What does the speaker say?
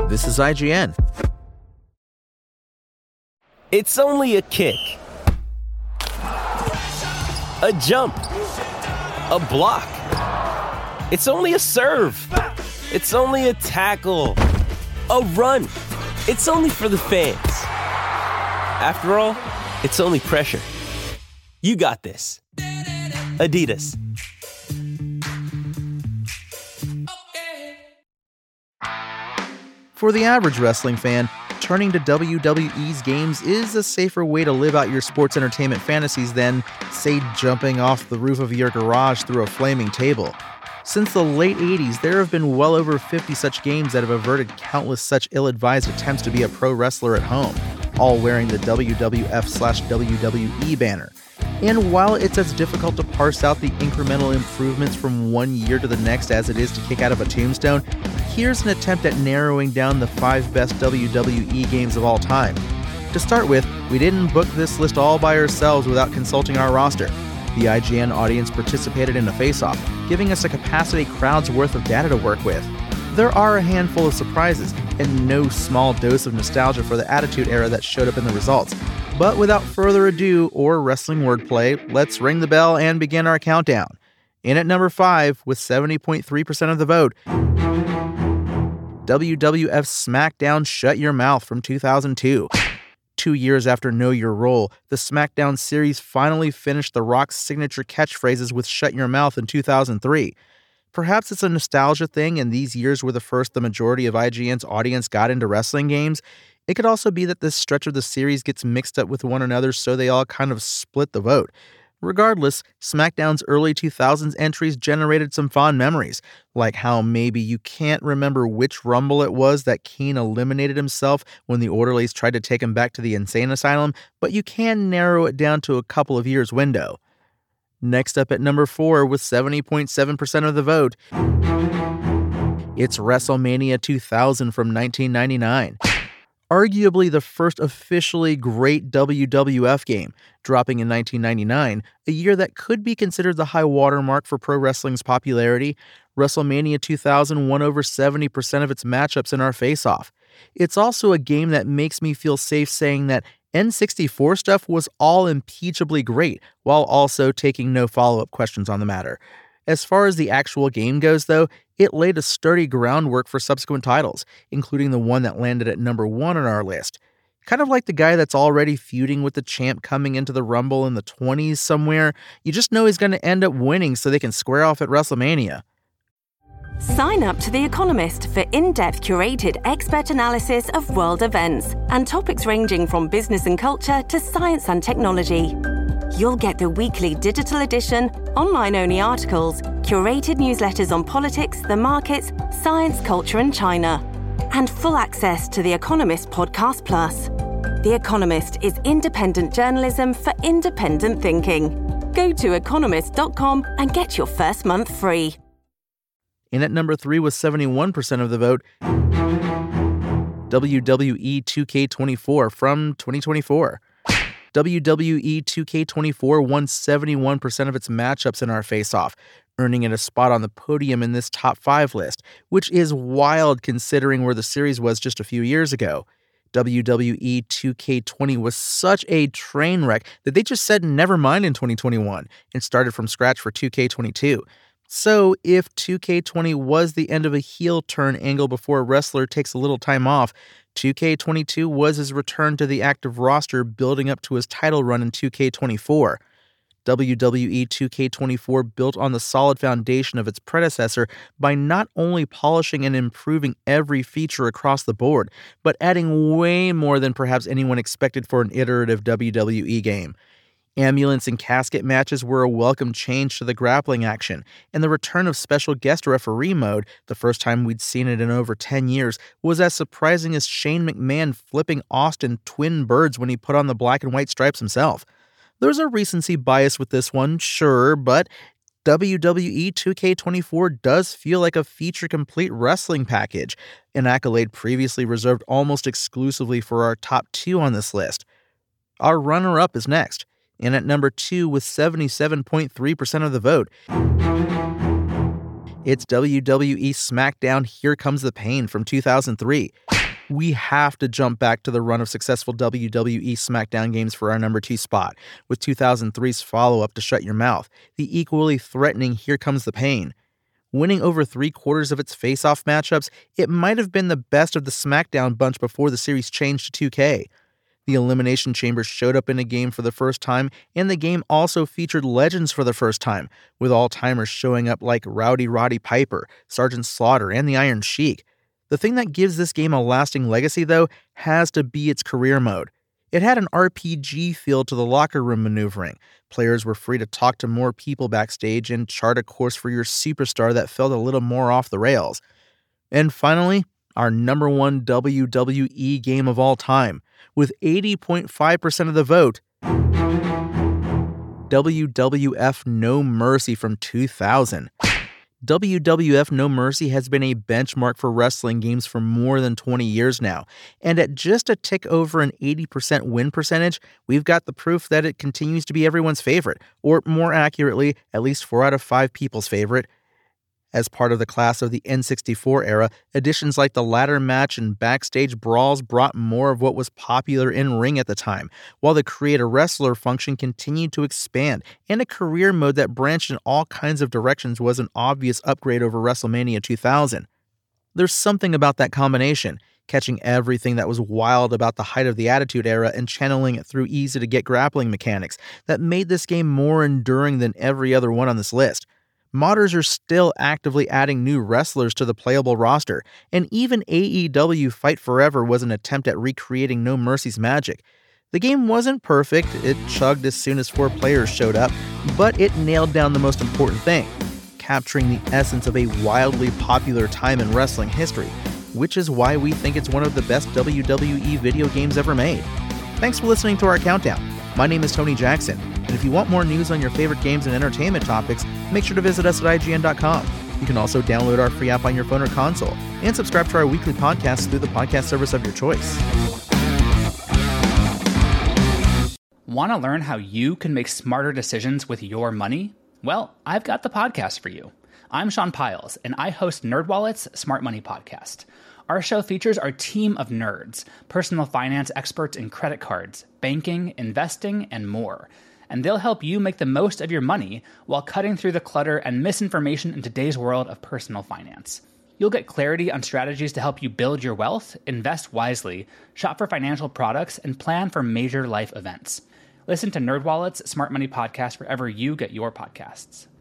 This is IGN. It's only a kick, a jump, a block. It's only a serve. It's only a tackle, a run. It's only for the fans. After all, it's only pressure. You got this. Adidas. For the average wrestling fan, turning to WWE's games is a safer way to live out your sports entertainment fantasies than, say, jumping off the roof of your garage through a flaming table. Since the late 80s, there have been well over 50 such games that have averted countless such ill-advised attempts to be a pro wrestler at home, all wearing the WWF/WWE banner. And while it's as difficult to parse out the incremental improvements from one year to the next as it is to kick out of a tombstone, here's an attempt at narrowing down the 5 best WWE games of all time. To start with, we didn't book this list all by ourselves without consulting our roster. The IGN audience participated in a face-off, giving us a capacity crowd's worth of data to work with. There are a handful of surprises, and no small dose of nostalgia for the Attitude Era that showed up in the results. But without further ado or wrestling wordplay, let's ring the bell and begin our countdown. In at number 5, with 70.3% of the vote, WWF SmackDown Shut Your Mouth from 2002. 2 years after Know Your Role, the SmackDown series finally finished The Rock's signature catchphrases with Shut Your Mouth in 2003. Perhaps it's a nostalgia thing and these years were the first the majority of IGN's audience got into wrestling games. It could also be that this stretch of the series gets mixed up with one another so they all kind of split the vote. Regardless, SmackDown's early 2000s entries generated some fond memories, like how maybe you can't remember which Rumble it was that Kane eliminated himself when the orderlies tried to take him back to the insane asylum, but you can narrow it down to a couple of years window. Next up at number 4 with 70.7% of the vote, it's WrestleMania 2000 from 1999. Arguably the first officially great WWF game, dropping in 1999, a year that could be considered the high watermark for pro wrestling's popularity. WrestleMania 2000 won over 70% of its matchups in our face-off. It's also a game that makes me feel safe saying that N64 stuff was all impeachably great, while also taking no follow-up questions on the matter. As far as the actual game goes, though, it laid a sturdy groundwork for subsequent titles, including the one that landed at number 1 on our list. Kind of like the guy that's already feuding with the champ coming into the Rumble in the 20s somewhere. You just know he's going to end up winning so they can square off at WrestleMania. Sign up to The Economist for in-depth curated expert analysis of world events and topics ranging from business and culture to science and technology. You'll get the weekly digital edition, online-only articles, curated newsletters on politics, the markets, science, culture, and China, and full access to The Economist Podcast Plus. The Economist is independent journalism for independent thinking. Go to economist.com and get your first month free. In at number 3 with 71% of the vote, WWE 2K24 from 2024. WWE 2K24 won 71% of its matchups in our face-off, earning it a spot on the podium in this top 5 list, which is wild considering where the series was just a few years ago. WWE 2K20 was such a train wreck that they just said never mind in 2021 and started from scratch for 2K22. So, if 2K20 was the end of a heel turn angle before a wrestler takes a little time off, 2K22 was his return to the active roster building up to his title run in 2K24. WWE 2K24 built on the solid foundation of its predecessor by not only polishing and improving every feature across the board, but adding way more than perhaps anyone expected for an iterative WWE game. Ambulance and casket matches were a welcome change to the grappling action, and the return of special guest referee mode, the first time we'd seen it in over 10 years, was as surprising as Shane McMahon flipping Austin twin birds when he put on the black and white stripes himself. There's a recency bias with this one, sure, but WWE 2K24 does feel like a feature-complete wrestling package, an accolade previously reserved almost exclusively for our top 2 on this list. Our runner-up is next. And at number 2 with 77.3% of the vote, it's WWE SmackDown Here Comes the Pain from 2003. We have to jump back to the run of successful WWE SmackDown games for our number 2 spot, with 2003's follow-up to Shut Your Mouth, the equally threatening Here Comes the Pain. Winning over 3/4 of its face-off matchups, it might have been the best of the SmackDown bunch before the series changed to 2K. The Elimination Chamber showed up in a game for the first time, and the game also featured legends for the first time, with all-timers showing up like Rowdy Roddy Piper, Sergeant Slaughter, and the Iron Sheik. The thing that gives this game a lasting legacy, though, has to be its career mode. It had an RPG feel to the locker room maneuvering. Players were free to talk to more people backstage and chart a course for your superstar that felt a little more off the rails. And finally, our number 1 WWE game of all time, with 80.5% of the vote, WWF No Mercy from 2000. WWF No Mercy has been a benchmark for wrestling games for more than 20 years now, and at just a tick over an 80% win percentage, we've got the proof that it continues to be everyone's favorite, or more accurately, at least 4 out of 5 people's favorite. As part of the class of the N64 era, additions like the ladder match and backstage brawls brought more of what was popular in-ring at the time, while the Create a Wrestler function continued to expand, and a career mode that branched in all kinds of directions was an obvious upgrade over WrestleMania 2000. There's something about that combination, catching everything that was wild about the height of the Attitude Era and channeling it through easy-to-get grappling mechanics, that made this game more enduring than every other one on this list. Modders are still actively adding new wrestlers to the playable roster, and even AEW Fight Forever was an attempt at recreating No Mercy's magic. The game wasn't perfect, it chugged as soon as 4 players showed up, but it nailed down the most important thing, capturing the essence of a wildly popular time in wrestling history, which is why we think it's one of the best WWE video games ever made. Thanks for listening to our countdown. My name is Tony Jackson, and if you want more news on your favorite games and entertainment topics, make sure to visit us at IGN.com. You can also download our free app on your phone or console, and subscribe to our weekly podcasts through the podcast service of your choice. Want to learn how you can make smarter decisions with your money? Well, I've got the podcast for you. I'm Sean Piles, and I host NerdWallet's Smart Money Podcast. Our show features our team of nerds, personal finance experts in credit cards, banking, investing, and more. And they'll help you make the most of your money while cutting through the clutter and misinformation in today's world of personal finance. You'll get clarity on strategies to help you build your wealth, invest wisely, shop for financial products, and plan for major life events. Listen to NerdWallet's Smart Money Podcast wherever you get your podcasts.